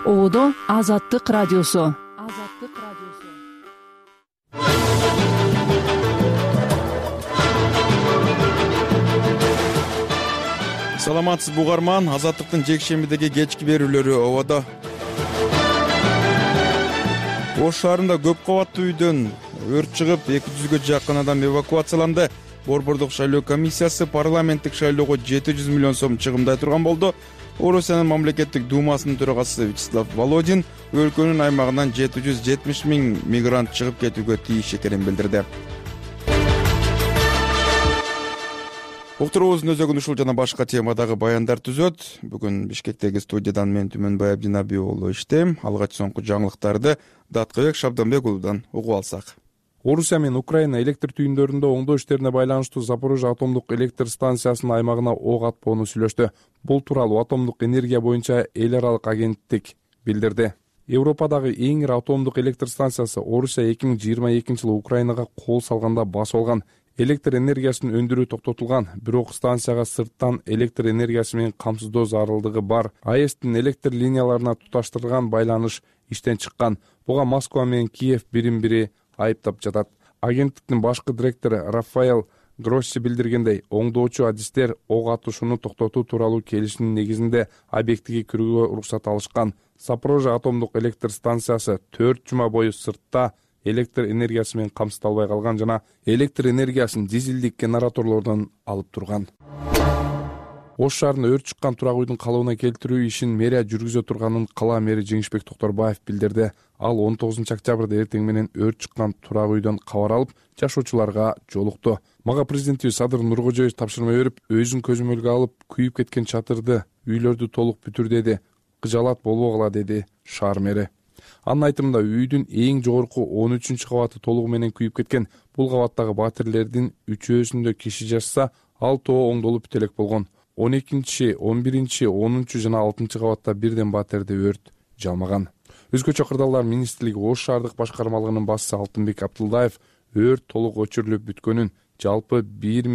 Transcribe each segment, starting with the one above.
Оодо Азаттык радиосу. Саламатсыз бугарман, Азаттыктын жекшембидеги кечки берүүлөрү ободо. Ош шаарында көп кабаттуу үйдөн өрт чыгып, 200га жакын адам эвакуацияланды. Борбордук шайлоо комиссиясы парламенттик шайлоого 700 миллион сом чыгымдай турган болду. Орусиянын мамлекеттик думасынын төрагасы Вячеслав Володин өлкөнүн аймагынан 770 миң мигрант чыгып кетүүгө тийиш экенин билдирди. Уктуруубуздун өзөгүн ушул жана башка темадагы баяндар түзөт. Бүгүн Бишкектеги студиядан мен Түмөнбай Абдинаби уулу иштейм. Алгач соңку жаңылыктарды Даткыбек Шабданбек уулудан угуп алсак. Орусия менен Украина электр түйүндөрүндө оңдоо иштерине байланыштуу Запорожье атомдук электр станциясынын аймагына ок атпоону сүйлөштү. Бул тууралуу атомдук энергия боюнча эл аралык агенттик билдирди. Европадагы эң ири атомдук электр станциясы Орусия 2022-жылы Украинага кол салганда басып алган. Электр энергиясын өндүрүү токтотулган, бирок станцияга сырттан электр энергиясы менен камсыздоо зарылдыгы бар. АЭСтин электр линияларына туташтырылган байланыш иштен чыккан. Буга Москва менен Киев бирин-бири айыптап жатат. Агенттиктин башкы директору Рафаэл Гросси билдиргендей, оңдоочу адистер ок атышууну токтотуу тууралуу келишимдин негизинде объектиге кирүүгө уруксат алышкан. Запорожье атомдук электр станциясы 4 жума бою сыртта электр энергиясы менен камсыздалбай калган жана электр энергиясын дизелдик генераторлордон алып турган. Ош шаарында өрт чыккан турак үйдүн калыбына келтирүү ишин мэрия жүргүзө турганын кала мэри Жеңишбек Токторбаев билдирди. Ал 19-октябрда эртең менен өрт чыккан турак үйдөн кабар алып, жашоочуларга жолукту. Мага президентибиз Садыр Нуркожоевич тапшырма берип, өзүн көзөмөлгө алып, күйүп кеткен чатырды, үйлөрдү толук бүтүр деди. Кыжалат болбогула деди шаар мэри. Анын айтымында үйдүн эң жогорку 13-кабаты толугу менен күйүп кеткен. Бул кабаттагы батирлердин 3-өсүндө киши жашса, ал тоо оңдолуп бүтө элек болгон. 12, 11, 10 жана 6 кабатта бирден батирде өрт жалмаган. Өзгөчө кырдаалдар министрлиги Ош шаардык башкармалыгынын башчысы Алтынбек Абдулдаев өрт толук өчүрүлүп бүткөнүн, жалпы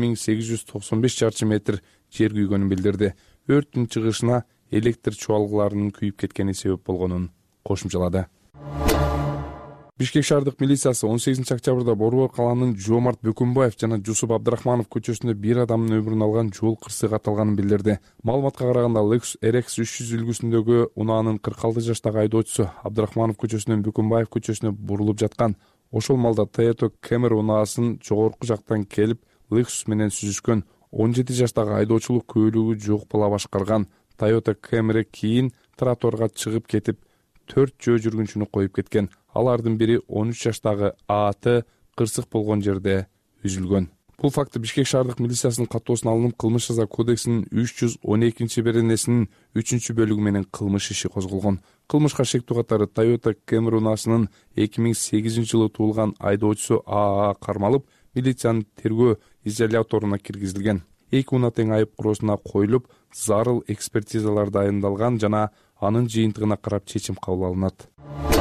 1895 чарчы метр жер күйгөнүн билдирди. Өрттүн чыгышына электр чуалгыларынын күйүп кеткени себеп болгонун кошумчалады. Бишкек шаардык милициясы 18-октябрда Борбор калаанын Жоомарт Бөкөнбаев жана Жусуп Абдрахманов көчөсүндө бир адамдын өмүрүн алган жол кырсыгы каталганын билдирди. Маалыматка караганда Lexus RX 300 үлгүсүндөгү унаанын 46 жаштагы айдоочусу Абдрахманов көчөсүнөн Бөкөнбаев көчөсүнө бурулуп жаткан. Ошол малда Toyota Camry унаасын жогорку жактан келип, Lexus менен сүзүшкөн. 17 жаштагы айдоочулук күбөлүгү жок бала башкарган. Toyota Camry кийин тротуарга чыгып кетип, 4 жөө жүргүнчүнү коюп кеткен. Алардын бири 13 жаштагы ААТ кырсык болгон жерде үзүлгөн. Бул факты Бишкек шаардык милициясынын каттоосуна алынып, кылмыш жаза кодексинин 312-беренесинин 3-бөлүгү менен кылмыш иши козголгон. Кылмышка шектүү катары Toyota Camry унаасынын 2008-жылы туулган айдоочусу АА кармалып, милициянын тергөө изоляторуна киргизилген. Эки унаа тең айып куроосуна коюлуп, зарыл экспертизалар дайындалган жана анын жыйынтыгына карап чечим кабыл алынат.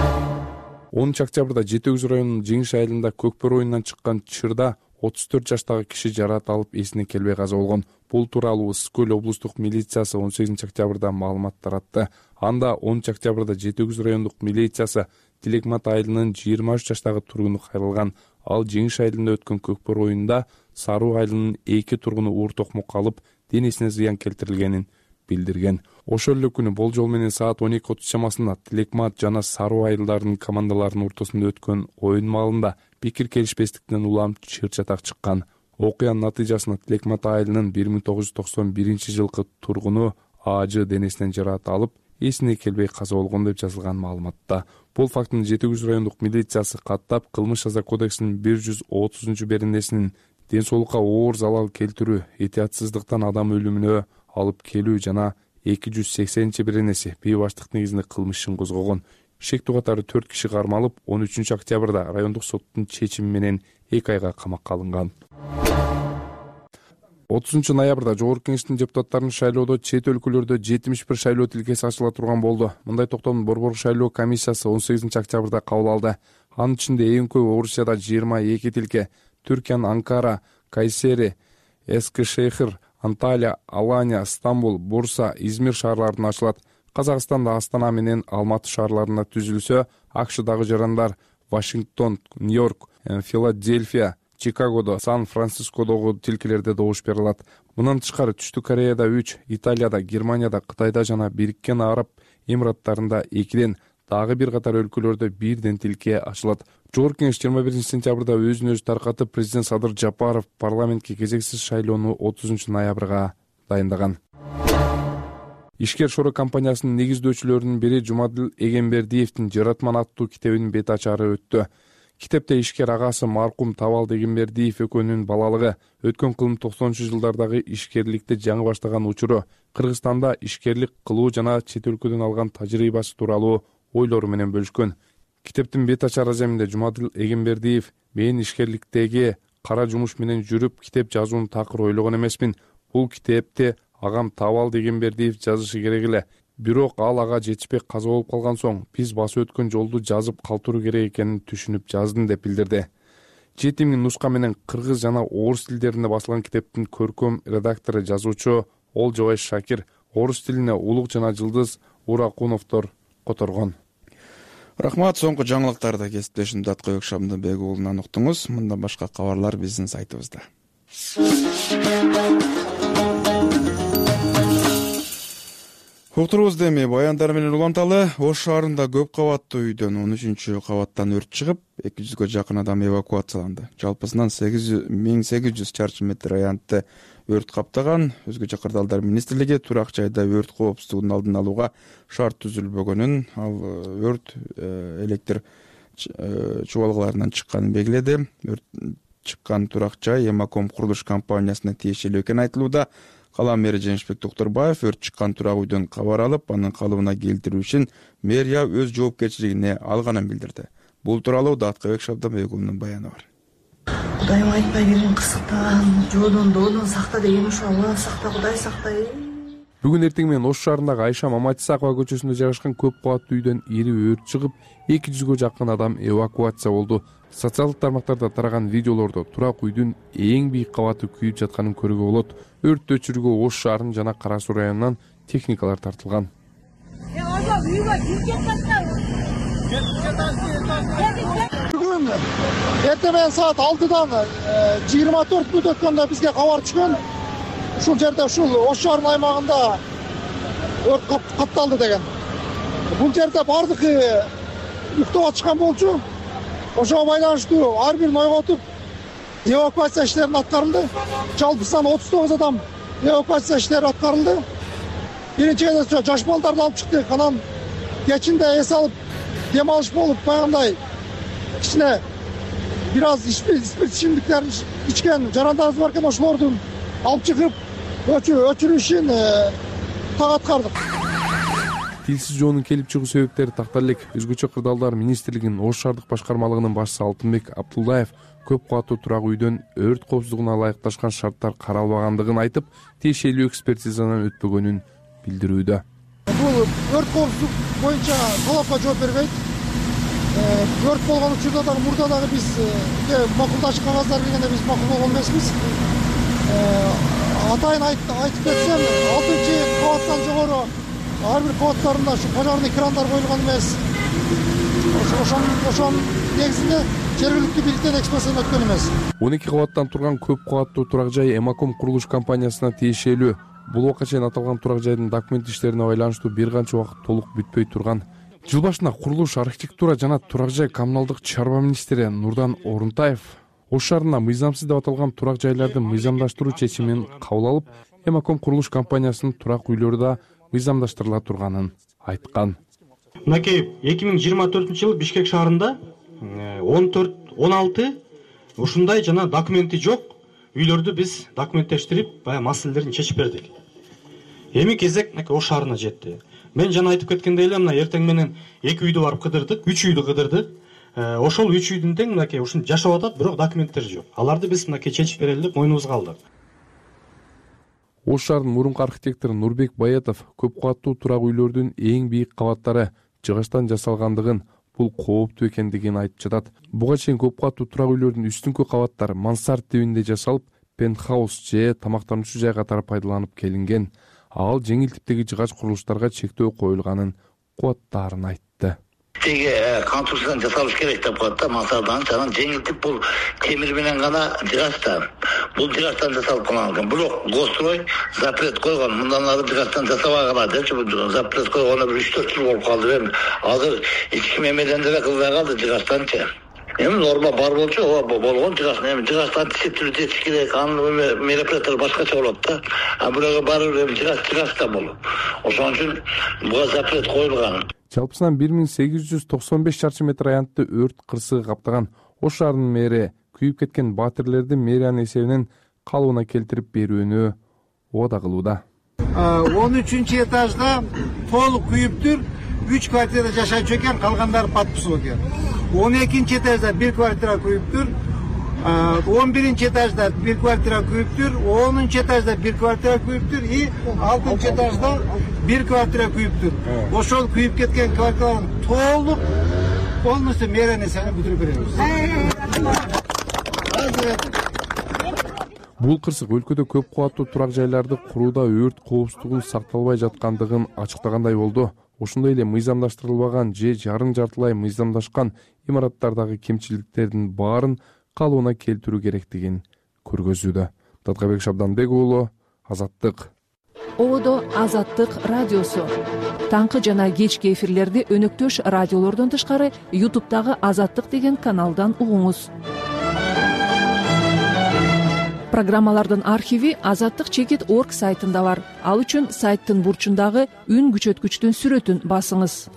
10-октябрда Жети Өгүз районунун Жеңиш айылында Көкбөр районунан чыккан чырда 34 жаштагы киши жараат алып, эсине келбей каза болгон. Бул тууралуу Ысык-Көл облустук милициясы 18-октябрда маалымат таратты. Анда 10-октябрда Жети Өгүз райондук милициясы Тилекмат айылынын 23 жаштагы тургуну кайрылган. Ал Жеңиш айылында өткөн Көкбөр районунда Саруу айылынын 2 тургуну уур токмок алып, денесине зыян келтирилгенин билдирген. Ошол эле күнү болжол менен саат 12:30 чамасында Тилекмат жана Саруу айылдарынын командаларынын ортосунда өткөн оюн маалында пикир келишпестиктен улам чыр-чатак чыккан. Окуянын натыйжасында Тилекмат айылынын 1991-жылкы тургуну АЖ денесинен жараат алып, эсине келбей каза болгон деп жазылган маалыматта. Бул фактыны Жети Өгүз райондук милициясы каттап, кылмыш жаза кодексинин 130-беренесинин ден соолукка оор залал келтирүү, этиятсыздыктан адам өлүмүнө алып келүү жана 280-беренеси бейбаштык негизинде кылмыш ишин козгогон. Шектүү катары 4 киши кармалып, 13-октябрда райондук соттун чечими менен 2 айга камакка алынган. 30-ноябрда Жогорку Кеңештин депутаттарын шайлоодо чет өлкөлөрдө 71 шайлоо тилкеси ачыла турган болду. Мындай токтомду Борбор шайлоо комиссиясы 18-октябрда кабыл алды. Анын ичинде эң көп Орусияда 22 тилке, Түркиянын Анкара, Кайсери, Эскишехир, Анталия, Алания, Стамбул, Бурса, Измир шаарларында ачылат. Казакстанда Астана менен Алматы шаарларында түзүлсө, АКШдагы жарандар Вашингтон, Нью-Йорк, Филадельфия, Чикагодо, Сан-Францискодогу тилкелерде добуш бере алат. Мындан тышкары Түштүк Кореяда 3, Италияда, Германияда, Кытайда жана Бириккен Араб Эмираттарында 2ден, дагы бир катар өлкөлөрдө 1ден тилке ачылат. Жогорку Кеңеш 21 сентябрда өзүн өзү таркатып, президент Садыр Жапаров парламентке кезексиз шайлоону 30 ноябрга дайындаган. Ишкер Шоро компаниясынын негиздөөчүлөрүнүн бири Жумадил Эгембердиевдин Жаратман аттуу китебинин бет ачары өттү. Китепте ишкер агасы маркум Табалды Эгембердиев экөөнүн балалыгы, өткөн кылым 90-жылдардагы ишкерликти жаңы баштаган учуру, Кыргызстанда ишкерлик кылуу жана чет өлкөдөн алган тажрыйбасы тууралуу ойлору менен бөлүшкөн. Китептин бет ачар аземинде Жумадил Эгембердиев: "Мен ишкерликтеги кара жумуш менен жүрүп китеп жазууну такыр ойлогон эмесмин. Бул китепти агам Табалды Эгембердиев жазышы керек эле. Бирок ал ага жетишпей каза болуп калган соң, биз басып өткөн жолду жазып калтыруу керек экенин түшүнүп жаздым", деп билдирди. 7000 нуска менен кыргыз жана орус тилдеринде басылган китептин көркөм редактору, жазуучу Олжобай Шакир, орус тилине Улук жана Жылдыз Уракуновдор которгон. Рахмат. Соңку жаңылыктарды кесиптешим Даткоек Шамдыбек уулунан уктуңуз. Мындан башка кабарлар биздин сайтыбызда. Уктурубузду эми баяндар менен уланталы. Ош шаарында көп кабаттуу үйдөн 13-кабаттан өрт чыгып, 200гө жакын адам эвакуацияланды. Жалпысынан 1800 чарчы метр аянтты өрт каптаган. Өзгөчө Кырдаалдар министрлиги турак жайда өрт коопсуздугунун алдын алууга шарт түзүлбөгөнүн, ал өрт электр чубалгыларынан чыкканын белгиледи. Өрт чыккан турак жай Эмаком курулуш компаниясына тиешелүү экени айтылууда. Кала мэри Жеңишбек Токторбаев өрт чыккан турак үйдөн кабар алып, анын калыбына келтирүү үчүн мэрия өз жоопкерчилигине алганын билдирди. Бул тууралуу Даткоек Шамдыбек уулунун баяны бар. Кудайым айтпай берген кырсыктан, жоодон доодон сакта деген ошо Алла сакта, Кудай сактай. Бүгүн эртең менен Ош шаарындагы Айша Маматисакова көчөсүндө жайгашкан көп кабаттуу үйдөн ири өрт чыгып, 200гө жакын адам эвакуация болду. Социалдык тармактарда тараган видеолордо турак үйдүн эң бийик кабаты күйүп жатканын көрүүгө болот. Өрттү өчүрүүгө Ош шаарынын жана Кара Суу районунан техникалар тартылган. Бүгүн эртең менен саат 6-дан 24 мүнөт өткөндө бизге кабар түшкөн. Ушул жерде ушул Ош шаарынын аймагында өрт катталды деген. Бул жерде бардыгы уктап атышкан болчу. Ошого байланыштуу ар бирин ойготуп эвакуация иштери аткарылды. Жалпысынан 39 адам эвакуация иштери аткарылды. Биринчи кезекте жаш балдарды алып чыктык. Анан кечинде эс алып дем алыш болуп баягындай кичине бир аз спирт ичимдиктерин ичкен жарандарыбыз бар экен, ошолордун алып чыгып өчүрүү ишин так аткардык. Тилсиз жоонун келип чыгуу себептери тактар элек. Өзгөчө Кырдаалдар министрлигинин Ош шаардык башкармалыгынын башчысы Алтынбек Абдулдаев көп кабаттуу турак үйдөн өрт коопсуздугуна ылайыкташкан шарттар каралбагандыгын айтып, тиешелүү экспертизадан өтпөгөнүн билдирүүдө. Бул өрт коопсуздук боюнча талапка жооп бербейт. Өрт болгон учурда дагы мурда дагы биз макулдашуу кагаздар келгенде биз макул болгон эмеспиз. Атайын айтып кетсем, 6-кабаттан жогору ар бир кабаттарында ушу пожарный крандар коюлган эмес. Ошонун негизинде жергиликтүү бийликтен экспертизадан өткөн эмес. 12 кабаттан турган көп кабаттуу турак жай Эмаком курулуш компаниясына тиешелүү. Бул убакка чейин аталган турак жайдын документ иштерине байланыштуу бир канча убакыт толук бүтпөй турган. Жыл башында курулуш, архитектура жана турак жай коммуналдык чарба министри Нурдан Орунтаев Ош шаарында мыйзамсыз деп аталган турак жайларды мыйзамдаштыруу чечимин кабыл алып, Эмаком курулуш компаниясынын турак үйлөрү да мыйзамдаштырыла турганын айткан. Мынакей 2024-жылы Бишкек шаарында 14-16 ушундай жана документи жок үйлөрдү биз документтештирип, баягы маселелерин чечип бердик. Эми кезек Ош шаарына жетти. Мен жана айтып кеткендей эле, мына эртең менен 2 үйдү барып кыдырдык, 3 үйдү кыдырдык. Ошол 3 үйдүн тең мынакей ушун жашап атат, бирок документтери жок. Аларды биз мынакей чечип берели деп мойнубузга алдык. Ош шаарынын мурунку архитектору Нурбек Баятов көп кабаттуу турак үйлөрдүн эң бийик кабаттары жыгачтан жасалгандыгын, бул кооптуу экендигин айтып жатат. Буга чейин көп кабаттуу турак үйлөрдүн үстүнкү кабаттары мансард тибинде жасалып, пентхаус же тамактануучу жай катары пайдаланып келинген. Ал жеңил типтеги жыгач курулуштарга чектөө коюлганын кубаттаарын айтты. Теги конструкциядан жасалыш керек деп коет да. Масалдан жанагы жеңил тип бул темир менен гана жыгачтан. Бул жыгачтан жасалып калган. Бирок Гострой запрет койгон. Мындан ары жыгачтан жасабагыла депчи. Бул запрет койгону 3-4 жыл болуп калды. Эми азыр ички мемеден деле кылбай калды жыгачтанчы. Эми норма бар болчу, болгон жыгач. Эми жыгачтан тиштирүү жетиш керек. Анын мероприятиялар башкача болот да. А бирөөгө барып жыгач да болот. Ошон үчүн буга запрет коюлган. Жалпысынан 1895 шарчы метр аянтты өрт кырсыгы каптаган Ош шаарынын мэри күйүп кеткен батирлерди мэриянын эсебинен калыбына келтирип берүүнү убада кылууда. 13 этажда толук күйүптүр. 3 квартира жашачу экен, калгандары подписок экен. 12 этажда 1 квартира күйүптүр. 11 этажда 1 квартира күйүптүр, 10 этажда 1 квартира күйүптүр и 6 этажда 1 квартира күйүптүр. Ошол күйүп кеткен квартираларын толук полностью мэриянын эсебинен бүтүрүп беребиз. Бул кырсык өлкөдө көп кубаттуу турак жайларды курууда өрт коопсуздугу сакталбай жаткандыгын ачыктагандай болду. Ошондой эле мыйзамдаштырылбаган же жарым-жартылай мыйзамдашкан имараттардагы кемчиликтердин баарын калыбына келтирүү керектигин көргөзүүдө. Таткабек Шабданбек уулу, Азаттык. Ободо Азаттык радиосу. Таңкы жана кечки эфирлерди өнөктөш радиолордон тышкары YouTube'дагы Азаттык деген каналдан угуңуз. Программалардын архиви azattik.org сайтында бар. Ал үчүн сайттын бурчундагы үн күчөткүчтүн сүрөтүн басыңыз.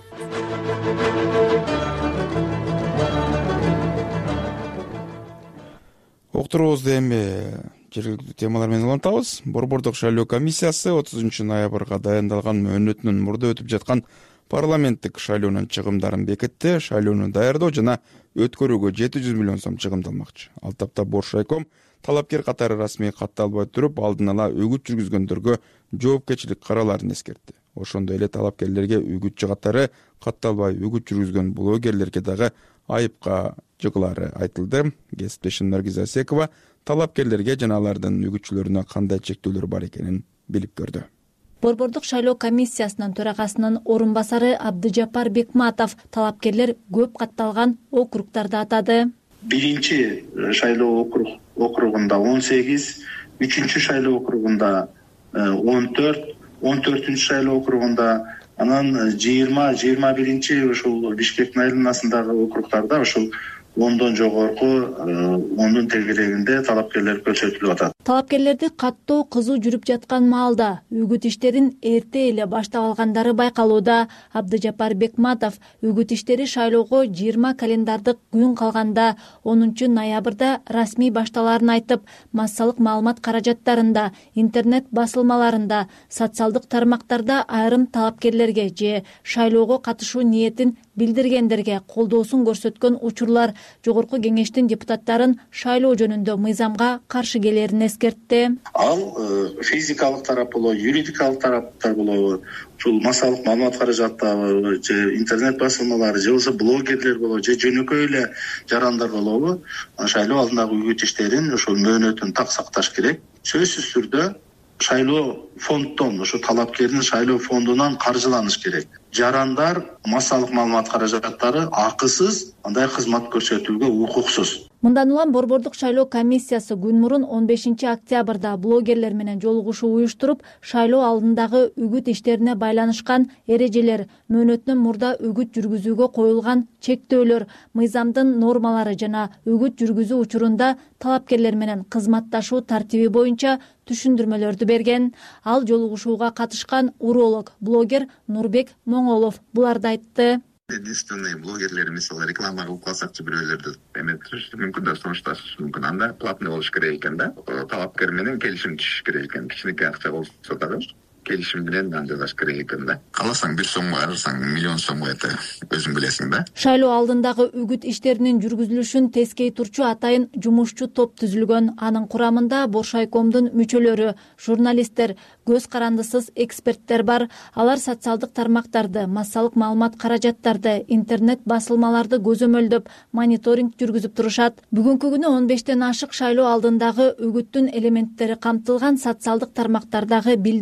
Октурубузду эми жергиликтүү темалар менен улантабыз. Борбордук шайлоо комиссиясы 30 ноябрга дайындалган мөөнөтүнөн мурда өтүп жаткан парламенттик шайлоонун чыгымдарын бекитти. Шайлоону даярдоо жана өткөрүүгө 700 миллион сом чыгымдалмакчы. Ал тапта Боршайком талапкер катары расмий катталбай туруп, алдын ала үгүт жүргүзгөндөргө жоопкерчилик караларын эскертти. Ошондой эле талапкерлерге үгүтчү катары катталбай үгүт жүргүзгөн блогерлерге дагы айыпка жыгылары айтылды. Кесиптешим Наргиза Секова талапкерлерге жана алардын үгүтчүлөрүнө кандай чектөөлөр бар экенин билип көрдү. Борбордук шайлоо комиссиясынын төрагасынын орун басары Абдыжапар Бекматов талапкерлер көп катталган округдарды атады. Биринчи шайлоо округунда 18, 3-чү шайлоо округунда 14, 14-чү шайлоо округунда анан 20-21 ушул Бишкектин айланасындагы округдарда ушул 10дон жогорку 10дун тегерегинде талапкерлер көрсөтүлүп атат. Талапкерлерди каттоо кызуу жүрүп жаткан маалда үгүт иштерин эрте эле баштап алгандары байкалууда. Абдыжапар Бекматов үгүт иштери шайлоого 20 календардык күн калганда 10 ноябрда расмий башталарын айтып, массалык маалымат каражаттарында, интернет басылмаларында, социалдык тармактарда айрым талапкерлерге же шайлоого катышуу ниетин билдиргендерге колдоосун көрсөткөн учурлар жогорку кеңештин депутаттарын шайлоо жөнүндө мыйзамга каршы келерин эскертти. Ал физикалык тарап болобу, юридикалык тараптар болобу, ушул массалык маалымат каражаттары же интернет басылмалары же болбосо блогерлер болобу же жөнөкөй эле жарандар болобу, шайлоо алдындагы үгүт иштерин ошол мөөнөтүн так сакташ керек. Сөзсүз түрдө шайлоо фонддон, ошо талапкердин шайлоо фондунан каржыланыш керек. Жарандар массалык маалымат каражаттары акысыз андай кызмат көрсөтүүгө укуксуз. Мындан улам Борбордук шайлоо комиссиясы күн мурун 15 октябрда блогерлер менен жолугушуу уюштуруп, шайлоо алдындагы үгүт иштерине байланышкан эрежелер, мөөнөтүнөн мурда үгүт жүргүзүүгө коюлган чектөөлөр, мыйзамдын нормалары жана үгүт жүргүзүү учурунда талапкерлер менен кызматташуу тартиби боюнча түшүндүрмөлөрдү берген. Ал жолугушууга катышкан уролог, блогер Нурбек Моңолов буларды айтты. Единственный блогерлер мисалы реклама кылып калсакчы бирөөлөрдү эметириш мүмкүн да сунушташыш мүмкүн. Анда платный болуш керек экен да. Талапкер менен келишим түзүш керек экен. Кичинекей акча болсо дагы келишим менен жасаш керек экен да. Кааласаң 1 сомго арырсаң миллион сомго эте өзүң билесиң да. Шайлоо алдындагы үгүт иштеринин жүргүзүлүшүн тескей турчу атайын жумушчу топ түзүлгөн. Анын курамында Боршайкомдун мүчөлөрү, журналисттер, көз карандысыз эксперттер бар. Алар социалдык тармактарды, массалык маалымат каражаттарды, интернет басылмаларды көзөмөлдөп, мониторинг жүргүзүп турушат. Бүгүнкү күнү 15тен ашык шайлоо алдындагы үгүттүн элементтери камтылган социалдык тармактардагы билдирүүлөрдү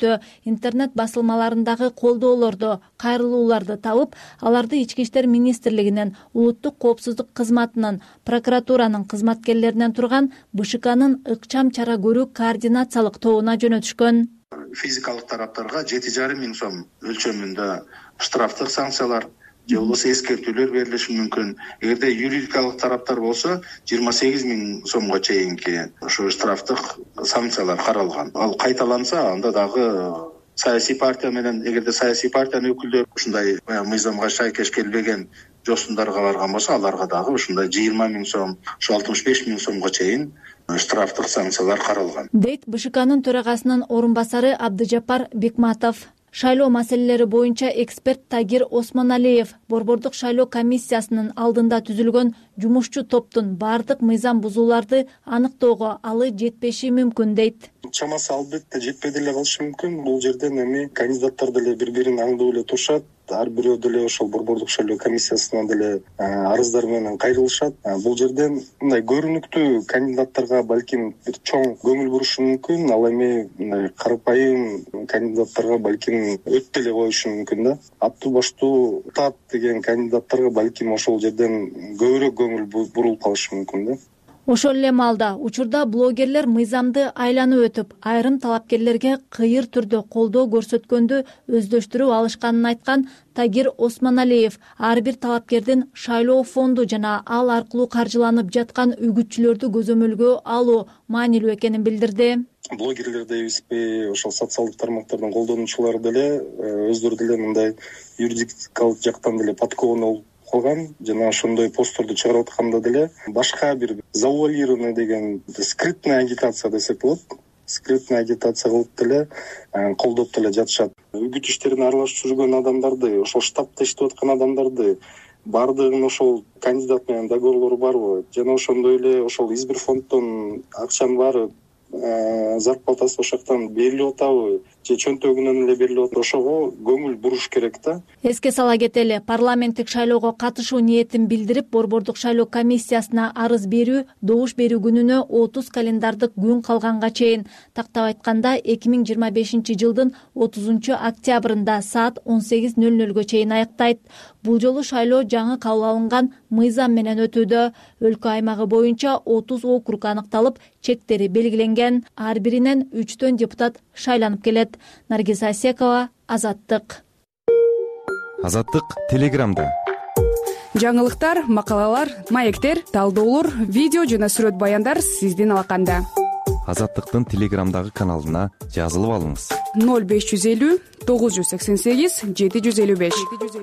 жөнүндө интернет басылмаларындагы колдоолорду, кайрылууларды табып, аларды Ички иштер министрлигинин, улуттук коопсуздук кызматынын, прокуратуранын кызматкерлеринен турган БШКнын ыкчам чара көрүү координациялык тобуна жөнөтүшкөн. Физикалык тараптарга 7,5 миң сом өлчөмүндө штрафтык санкциялар же болбосо эскертүүлөр берилиши мүмкүн. Эгерде юридикалык тараптар болсо 28 миң сомго чейинки ошо штрафтык санкциялар каралган. Ал кайталанса, анда дагы саясий партия менен, эгерде саясий партиянын өкүлдөрү ушундай мыйзамга шайкеш келбеген жосундарга барган болсо, аларга дагы ушундай 20 миң сом, 65 миң сомго чейин штрафтык санкциялар каралган, дейт БШКнын төрагасынын орун басары Абдыжапар Бекматов. Шайлоо маселелери боюнча эксперт Тагир Осмоналиев Борбордук шайлоо комиссиясынын алдында түзүлгөн жумушчу топтун бардык мыйзам бузууларды аныктоого алы жетпеши мүмкүн дейт. Чамасы албетте жетпей деле калышы мүмкүн. Бул жерден эми кандидаттар деле бири-бирин аңдуу эле турушат. Ар бирөө деле ошол Борбордук шайлоо комиссиясына деле арыздар менен кайрылышат. Бул жерден мындай көрүнүктүү кандидаттарга балким бир чоң көңүл бурушу мүмкүн. Ал эми мындай карапайым кандидаттарга балким өтө эле коюшу мүмкүн да. Аттуу баштуу тат деген кандидаттарга балким ошол жерден көбүрөөк көңүл бурулуп калышы мүмкүн да. Ошол эле маалда учурда блогерлер мыйзамды айланып өтүп, айрым талапкерлерге кыйыр түрдө колдоо көрсөткөндү өздөштүрүп алышканын айткан Тагир Осмоналиев ар бир талапкердин шайлоо фонду жана ал аркылуу каржыланып жаткан үгүтчүлөрдү көзөмөлгө алуу маанилүү экенин билдирди. Блогерлер дебизби, ошол социалдык тармактардын колдонуучулары деле өздөрү деле мындай юридикалык жактан деле подкованный болуп калган жана ошондой постторду чыгарып атканда деле башка бир завуалированный деген скрытная агитация десек болот. Скрытная агитация кылып деле колдоп деле жатышат. Үгүт иштерине аралашып жүргөн адамдарды, ошол штабта иштеп аткан адамдарды бардыгын ошол кандидат менен договорлору барбы? Жана ошондой эле ошол избирфонддон акчанын баары зарплатасы ошол жактан берилип атабы же чөнтөгүнөн эле берилип атабы? Ошого көңүл буруш керек да. Эске сала кетели, парламенттик шайлоого катышуу ниетин билдирип, Борбордук шайлоо комиссиясына арыз берүү добуш берүү күнүнө 30 календардык күн калганга чейин, тактап айтканда 2025 жылдын 30 октябрында саат 18:00 чейин аяктайт. Бул жолу шайлоо жаңы кабыл алынган мыйзам менен өтүүдө. Өлкө аймагы боюнча 30 округ аныкталып, чектери белгиленген. Ар биринен 3 депутат шайланып келет. Наргиз Асекова, Азаттык. Азаттык Телеграмда. Жаңылыктар, макалалар, маектер, талдоолор, видео жана сүрөт баяндар сиздин алаканда. Азаттыктын Телеграмдагы каналына жазылып алыңыз. 0550 988 755.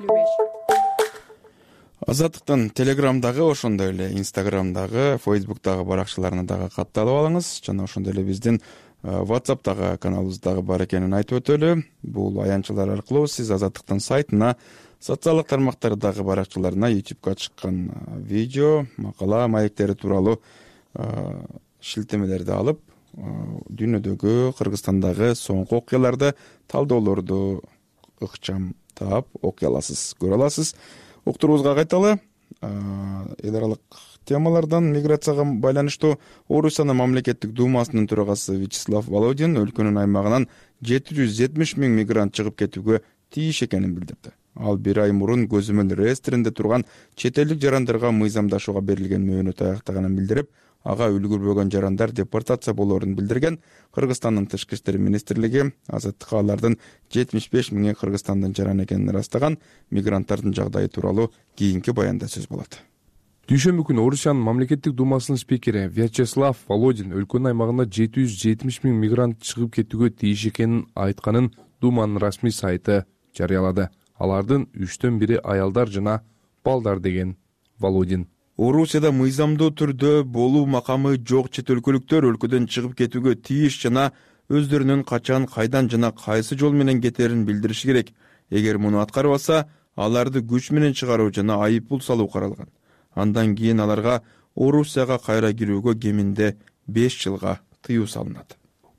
Азаттыктын Телеграмдагы, ошондой эле Инстаграмдагы, Фейсбуктагы баракчаларына дагы катталып алыңыз. Жана ошондой эле биздин WhatsApp'тагы каналыбыздагы бар экенин айтып өтөлү. Бул аянтчалар аркылуу сиз Азаттыктын сайтына, социалдык тармактардагы баракчаларына, YouTube'га чыккан видео, макала, маектери тууралуу шилтемелерди алып, дүйнөдөгү, Кыргызстандагы соңку окуяларды, талдоолорду ыкчам таап окуй аласыз, көрө аласыз. Уктуруубузга кайталы. Эл аралык темалардан миграцияга байланыштуу Орусиянын мамлекеттик думасынын төрагасы Вячеслав Володин өлкөнүн аймагынан 770 миң мигрант чыгып кетүүгө тийиш экенин билдирди. Ал бир ай мурун көзөмөл реестринде турган чет элдик жарандарга мыйзамдашууга берилген мөөнөт аяктаганын билдирип, ага үлгүрбөгөн жарандар депортация болоорун билдирген. Кыргызстандын Тышкы иштер министрлиги Азаттыкка алардын 75 миңи Кыргызстандын жаран экенин ырастаган. Мигранттардын жагдайы тууралуу кийинки баянда сөз болот. Дүйшөмбү күнү Орусиянын мамлекеттик думасынын спикери Вячеслав Володин өлкөнүн аймагына 770 миң мигрант чыгып кетүүгө тийиш экенин айтканын Думанын расмий сайты жарыялады. Алардын 3төн бири аялдар жана балдар деген Володин. Орусияда мыйзамдуу түрдө болуу макамы жок чет өлкөлүктөр өлкөдөн чыгып кетүүгө тийиш жана өздөрүнүн качан, кайдан жана кайсы жол менен кетерин билдириши керек. Эгер муну аткарбаса, аларды күч менен чыгаруу жана айыппул салуу каралган. Андан кийин аларга Орусияга кайра кирүүгө кеминде 5 жылга тыюу салынат.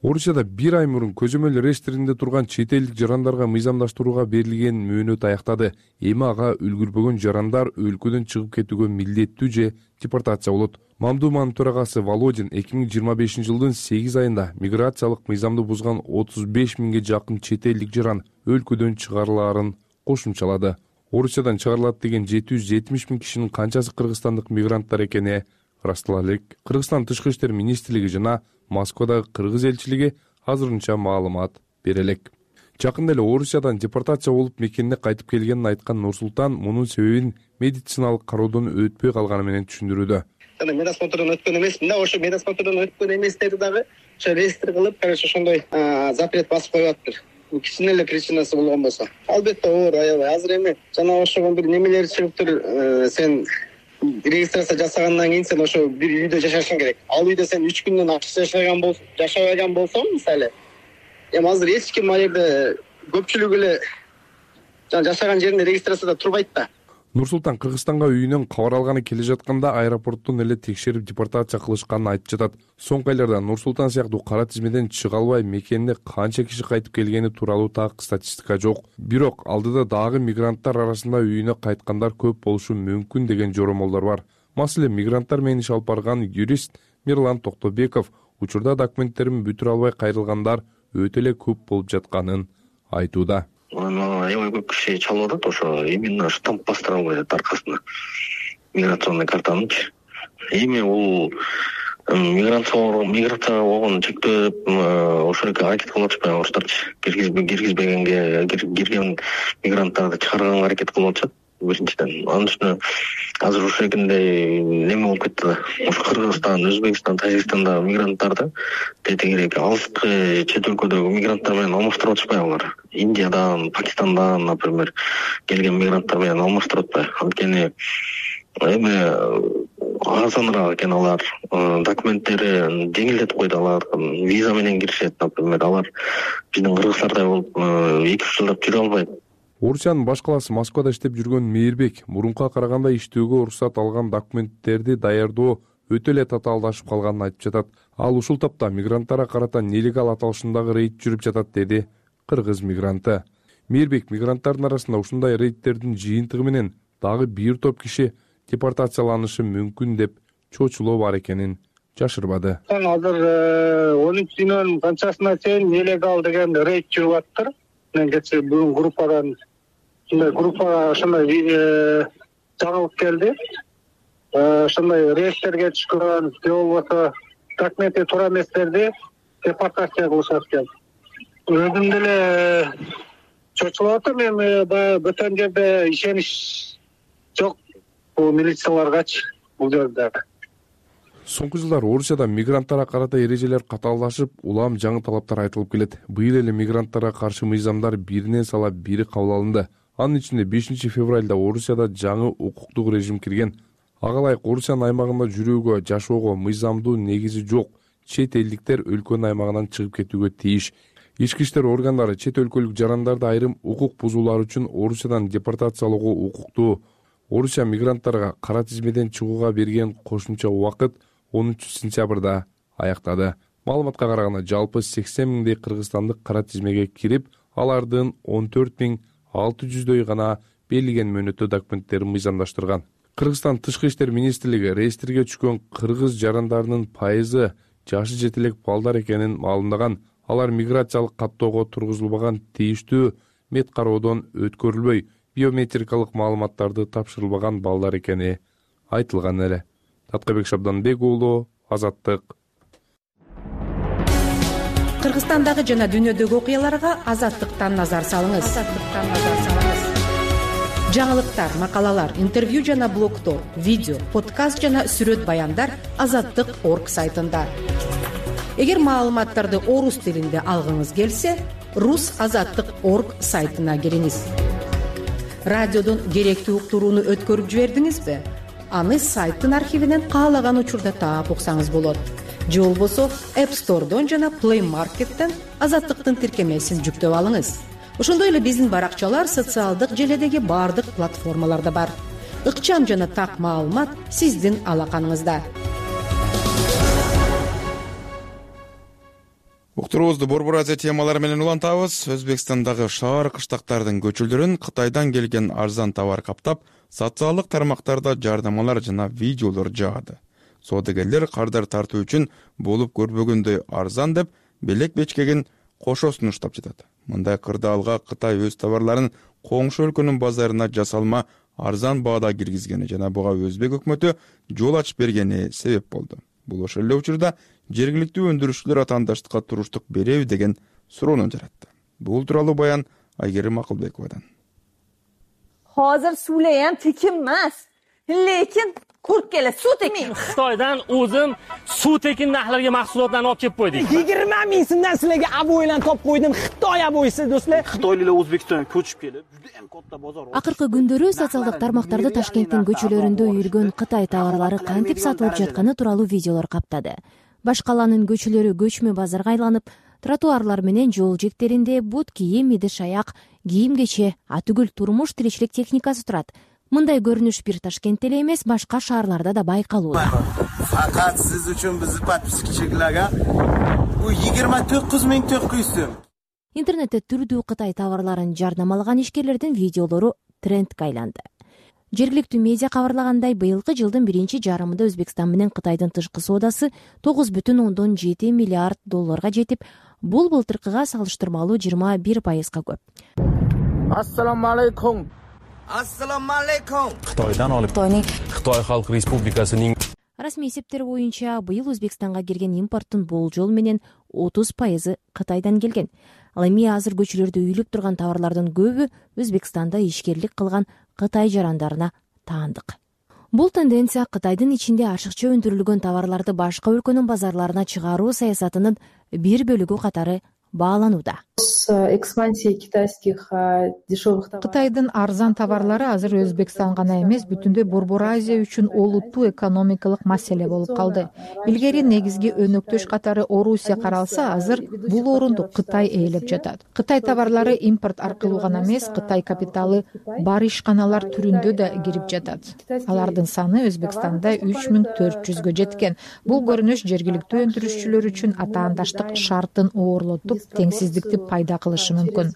Орусияда бир ай мурун көзөмөл реестринде турган чет элдик жарандарга мыйзамдаштырууга берилген мөөнөт аяктады. Эми ага үлгүрбөгөн жарандар өлкөдөн чыгып кетүүгө милдеттүү же депортация болот. Мамдуманын төрагасы Володин 2025 жылдын 8 айында миграциялык мыйзамды бузган 35 миңге жакын чет элдик жаран өлкөдөн чыгарылаарын кошумчалады. Орусиядан чыгарылат деген 770 миң кишинин канчасы кыргызстандык мигранттар экени ырастала элек. Кыргызстан Тышкы иштер министрлиги жана Москвадагы кыргыз элчилиги азырынча маалымат бере элек. Жакында эле Орусиядан депортация болуп мекенине кайтып келгенин айткан Нурсултан мунун себебин медициналык кароодон өтпөй калганы менен түшүндүрүүдө. Медосмотрдон өткөн эмесмин да, ошо медосмотрдон өткөн эместерди дагы ошо реестр кылып, короче, ошондой запрет басып коюп атыптыр. Кичине эле причинасы болгон болсо. Албетте оор, аябай. Азыр эми жана ошого бир немелер чыгыптыр, сен регистрация жасагандан кийин сен ошо бир үйдө жашашың керек. Ал үйдө сен 3 күндөн ашык жашабаган болсоң, мисалы, эми азыр эч ким ал жерде көпчүлүк эле жашаган жеринде регистрацияда турбайт да. Нурсултан Кыргызстанга үйүнөн кабар алганы келе жатканда аэропорттон эле текшерип депортация кылышканын айтып жатат. Соңку айларда Нурсултан сыяктуу кара тизмеден чыга албай мекенине канча киши кайтып келгени тууралуу так статистика жок. Бирок алдыда дагы мигранттар арасында үйүнө кайткандар көп болушу мүмкүн деген жоромолдор бар. Маселен, мигранттар менен иш алып барган юрист Мирлан Токтобеков учурда документтерин бүтүрө албай кайрылгандар өтө эле көп болуп жатканын айтууда. Аябай көп киши чалып атат, ошо именно штамп бастыра албай атат аркасына миграционный картанычы. Эми бул миграцияга болгон чектөө ошол эле аракет кылып атышпайбы орустарчы, кирген мигранттарды чыгарганга аракет кылып атышат биринчиден. Анын үстүнө азыр ушул экендей неме болуп кетти да. Ошо Кыргызстан, Өзбекстан, Тажикстандагы мигранттарды тегерек алыскы чет өлкөдөгү мигранттар менен алмаштырып атышпайбы алар? Индиядан, Пакистандан, например, келген мигранттар менен алмаштырып атпайбы? Анткени эми арзаныраак экен алар, документтерин жеңилдетип койду, алар виза менен киришет, например, алар биздин кыргыздардай болуп 2-3 жылдап жүрө албайт. Орусиянын баш калаасы Москвада иштеп жүргөн Мейирбек мурункуга караганда иштөөгө уруксат алган документтерди даярдоо өтө эле татаалдашып калганын айтып жатат. Ал ушул тапта мигранттарга карата нелегал аталышындагы рейд жүрүп жатат, деди кыргыз мигранты. Мейирбек мигранттардын арасында ушундай рейдтердин жыйынтыгы менен дагы бир топ киши депортацияланышы мүмкүн деп чочулоо бар экенин жашырбады. Азыр 13-нын канчасына чейин нелегал деген рейд жүрүп атыптыр. Мен кечээ бүгүн группадан ошондой жаңылык келди. Ошондой рейдтерге түшкөн, же болбосо документи туура эместерди депортация кылышат экен. Өзүм деле чочулуп атам, эми баягы бөтөн жерде ишенич жок бул милицияларгачы бул жерде. Соңку жылдары Орусияда мигранттарга карата эрежелер катаалдашып, улам жаңы талаптар айтылып келет. Быйыл эле мигранттарга каршы мыйзамдар биринен сала бири кабыл алынды. Анын ичинде 5 февралда Орусияда жаңы укуктук режим кирген. Ага ылайык Орусиянын аймагында жүрүүгө, жашоого мыйзамдуу негизи жок. Чет элдиктер өлкөнүн аймагынан чыгып кетүүгө тийиш. Ички иштер органдары чет өлкөлүк жарандарды айрым укук бузуулар үчүн Орусиядан депортациялоого укуктуу. Орусия мигранттарга кара тизмеден чыгууга берген кошумча убакыт 13 сентябрда аяктады. Маалыматка караганда жалпы 80 миңдей кыргызстандык кара тизмеге кирип, алардын 14.600дөй гана берилген мөөнөттө документтерин мыйзамдаштырган. Кыргызстан Тышкы иштер министрлиги реестрге түшкөн кыргыз жарандарынын пайызы жашы жетелек балдар экенин маалымдаган. Алар миграциялык каттоого тургузулбаган, тийиштүү мед кароодон өткөрүлбөй, биометрикалык маалыматтарды тапшырылбаган балдар экени айтылган эле. Таткабек Шабданбек уулу, Азаттык. Кыргызстандагы жана дүйнөдөгү окуяларга Азаттыктан назар салыңыз. Жаңылыктар, макалалар, интервью жана блогдор, видео, подкаст жана сүрөт баяндар Азаттык.орг сайтында. Эгер маалыматтарды орус тилинде алгыңыз келсе, rusazаттык.орг сайтына кириңиз. Радиодон керектүү уктурууну өткөрүп жибердиңизби? Аны сайттын архивинен каалаган учурда таап уксаңыз болот. Же болбосо App Store'дон жана Play Market'тен Азаттыктын тиркемесин жүктөп алыңыз. Ошондой эле биздин баракчалар социалдык желедеги бардык платформаларда бар. Ыкчам жана так маалымат сиздин алаканыңызда. Уктуруубузду Борбор Азия темалары менен улантабыз. Өзбекстандагы шаар кыштактардын көчөлөрүн Кытайдан келген арзан товар каптап, социалдык тармактарда жардамалар жана видеолор жаады. Соодагерлер кардар тартуу үчүн болуп көрбөгөндөй арзан деп белек бечкеген кошо сунуштап жатат. Мындай кырдаалга Кытай өз товарларын коңшу өлкөнүн базарына жасалма арзан баада киргизгени жана буга Өзбек өкмөтү жол ачып бергени себеп болду. Бул ошол эле учурда жергиликтүү өндүрүшчүлөр атаандаштыкка туруштук береби деген суроону жаратты. Бул тууралуу баян Айгерим Акылбековадан. Hozir suvlar ham tekin emas, lekin qurib keladi, suv tekin. Xitoydan o'zim suv tekin narxlarga mahsulotlarni olib kelib qo'ydik. 20 ming so'mdan sizlarga aboylarni topib qo'ydim. Xitoy aboyisi do'stlar. Xitoyliklar O'zbekistonga ko'chib kelib, juda ham katta bozor. Акыркы күндөрү социалдык тармактарда Ташкенттин көчөлөрүндө үйүлгөн Кытай товарлары кантип сатылып жатканы тууралуу видеолор каптады. Баш калаанын көчөлөрү көчмө базарга айланып, тротуарлар менен жол жектеринде бут кийим, идиш аяк, кийим-кече, атүгүл турмуш тиричилик техникасы турат. Мындай көрүнүш бир Ташкентте эле эмес, башка шаарларда да байкалууда. Факат сиз үчүн биздин подписчилерге бу 24900 сом. Интернетте түрдүү Кытай товарларын жардамалаган ишкерлердин видеолору трендке айланды. Жергиликтүү медиа кабарлагандай, быйылкы жылдын биринчи жарымында Өзбекстан менен Кытайдын тышкы соодасы 9,7 миллиард долларга жетип, бул былтыркыга салыштырмалуу 21%га көп. Ассаламу алейкум. Ассаламу алейкум. Xitoydan olib Xitoy Xalq Respublikasining Расмий эсептер боюнча быйыл Өзбекстанга кирген импорттун болжол менен 30% Кытайдан келген. Ал эми азыр көчөлөрдө үйүлүп турган товарлардын көбү Өзбекстанда ишкерлик кылган Кытай жарандарына таандык. Бул тенденция Кытайдын ичинде ашыкча өндүрүлгөн товарларды башка өлкөнүн базарларына чыгаруу саясатынын бир бөлүгү катары бааланууда. Кытайдын арзан товарлары азыр Өзбекстан гана эмес, бүтүндөй Борбор Азия үчүн олуттуу экономикалык маселе болуп калды. Илгери негизги өнөктөш катары Орусия каралса, азыр бул орунду Кытай ээлеп жатат. Кытай товарлары импорт аркылуу гана эмес, Кытай капиталы бар ишканалар түрүндө да кирип жатат. Алардын саны Өзбекстанда 3400гө жеткен. Бул көрүнүш жергиликтүү өндүрүшчүлөр үчүн атаандаштык шартын оорлотуп, теңсиздикти пайда кылышы мүмкүн.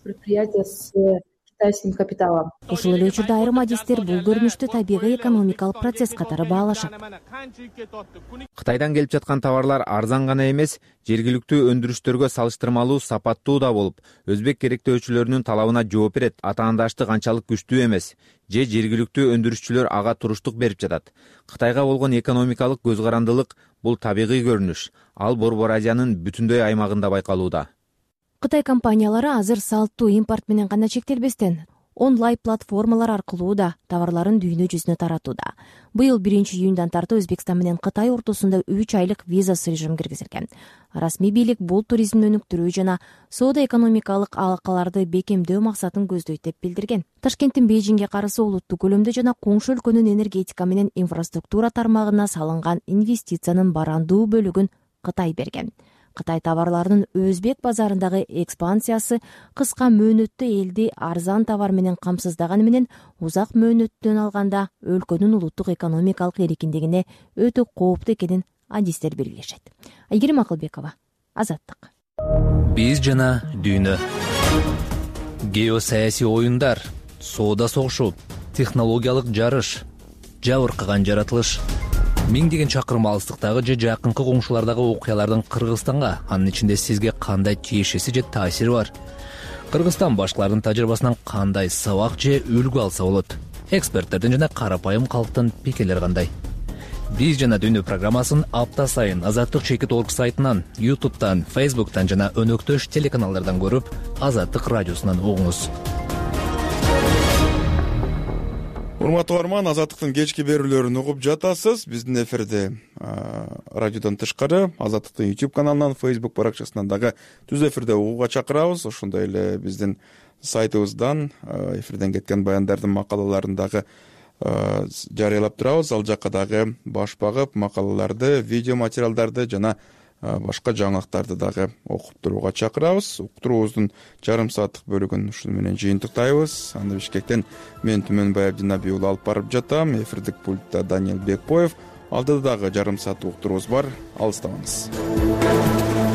Ушул эле учурда айрым адистер бул көрүнүштү табигый экономикалык процесс катары баалашат. Кытайдан келип жаткан товарлар арзан гана эмес, жергиликтүү өндүрүштөргө салыштырмалуу сапаттуу да болуп, өзбек керектөөчүлөрүнүн талабына жооп берет. Атаандаштык анчалык күчтүү эмес, же жергиликтүү өндүрүшчүлөр ага туруштук берип жатат. Кытайга болгон экономикалык көз карандылык бул табигый көрүнүш. Ал Борбор Азиянын бүтүндөй аймагында байкалууда. Кытай компаниялары азыр салттуу импорт менен гана чектелбестен, онлайн платформалар аркылуу да товарларын дүйнө жүзүнө таратууда. Быйыл 1-июндан тартып Өзбекстан менен Кытай ортосунда 3 айлык визасыз режим киргизилген. Расмий бийлик бул туризмди өнүктүрүү жана соода-экономикалык алакаларды бекемдөө максатын көздөйт деп билдирген. Ташкенттин Бейжиңге карасы олуттуу көлөмдө жана коңшу өлкөнүн энергетика менен инфраструктура тармагына салынган инвестициянын барандуу бөлүгүн Кытай берген. Кытай товарларынын Өзбек базарындагы экспансиясы кыска мөөнөттө элди арзан товар менен камсыздаганы менен узак мөөнөттөн алганда өлкөнүн улуттук экономикалык эркиндигине өтө кооптуу экенин адистер белгилешет. Айгерим Акылбекова, Азаттык. Биз жана дүйнө. Геосаясий оюндар, соода согушу, технологиялык жарыш, жабыркаган жаратылыш. Миңдеген чакырым алыстыктагы же жакынкы коңшулардагы окуялардын Кыргызстанга, анын ичинде сизге кандай тиешеси же таасири бар? Кыргызстан башкалардын тажрыйбасынан кандай сабак же үлгү алса болот? Эксперттердин жана карапайым калктын пикирлери кандай? Биз жана дүйнө программасын апта сайын Азаттык.org сайтынан, YouTube'дан, Facebook'тан жана өнөктөш телеканалдардан көрүп, Азаттык радиосунан угуңуз. Урматтуу арман, Азаттыктын кечки берүүлөрүн угуп жатасыз. Биздин эфирде радиодон тышкары Азаттыктын YouTube каналынан, Facebook баракчасынан дагы түз эфирде угууга чакырабыз. Ошондой эле биздин сайтыбыздан эфирден кеткен баяндардын макалаларын дагы жарыялап турабыз. Ал жакка дагы баш багып макалаларды, видео материалдарды жана башка жаңылыктарды дагы окуп турууга чакырабыз. Уктуруубуздун жарым сааттык бөлүгүн ушуну менен жыйынтыктайбыз. Аны Бишкектен мен Түмөнбай Абдинаби уулу алып барып жатам. Эфирдик пультта Даниил Бекбоев. Алдыда дагы жарым саат уктуруубуз бар. Алыстабаңыз.